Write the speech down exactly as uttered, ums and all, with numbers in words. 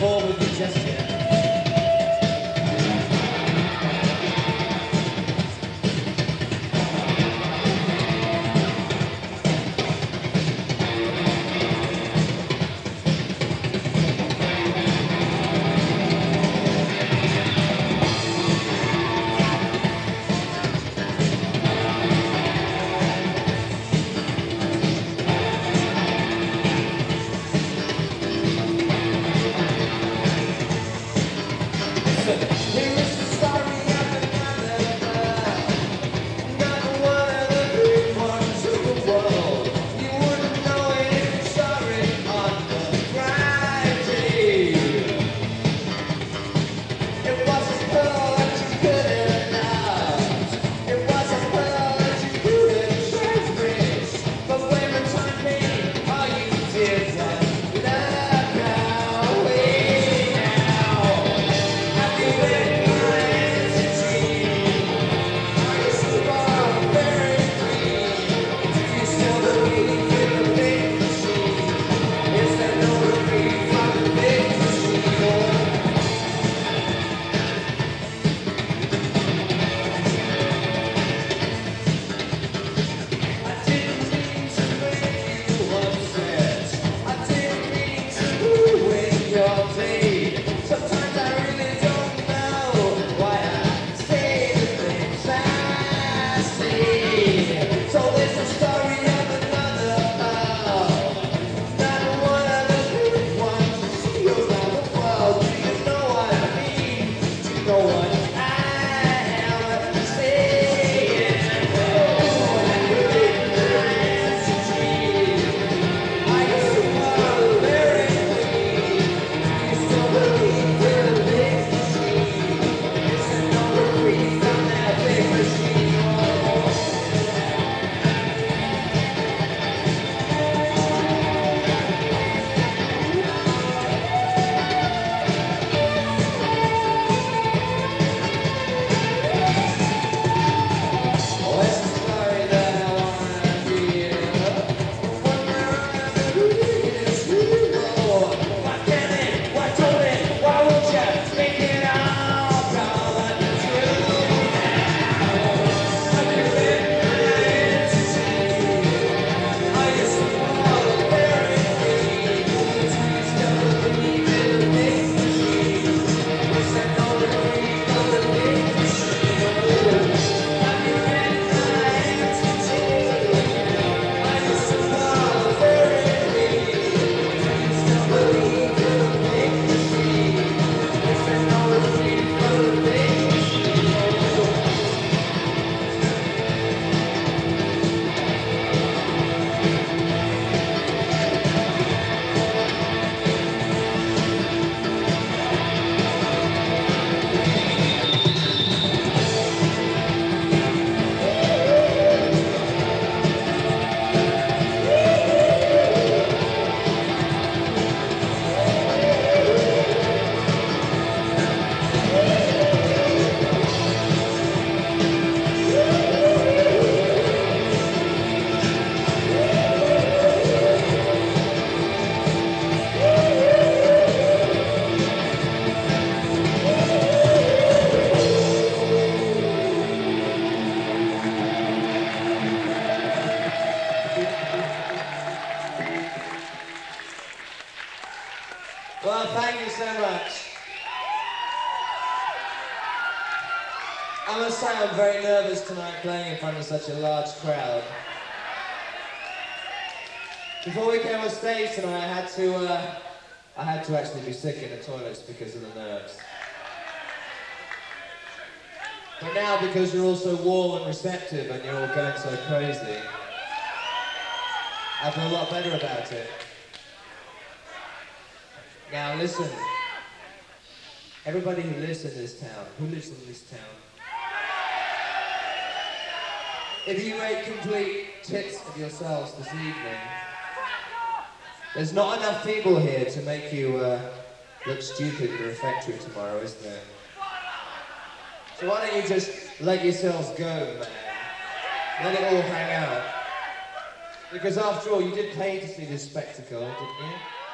forward with you just yet. Well, thank you so much. I must say I'm very nervous tonight playing in front of such a large crowd. Before we came on stage tonight, I had to, uh, I had to actually be sick in the toilets because of the nerves. But now, because you're all so warm and receptive and you're all going so crazy, I feel a lot better about it. Now listen, everybody who lives in this town, who lives in this town, if you make complete tits of yourselves this evening, there's not enough people here to make you uh, look stupid in the refectory tomorrow, is there? So why don't you just let yourselves go, man? Let it all hang out. Because after all, you did pay to see this spectacle, didn't you?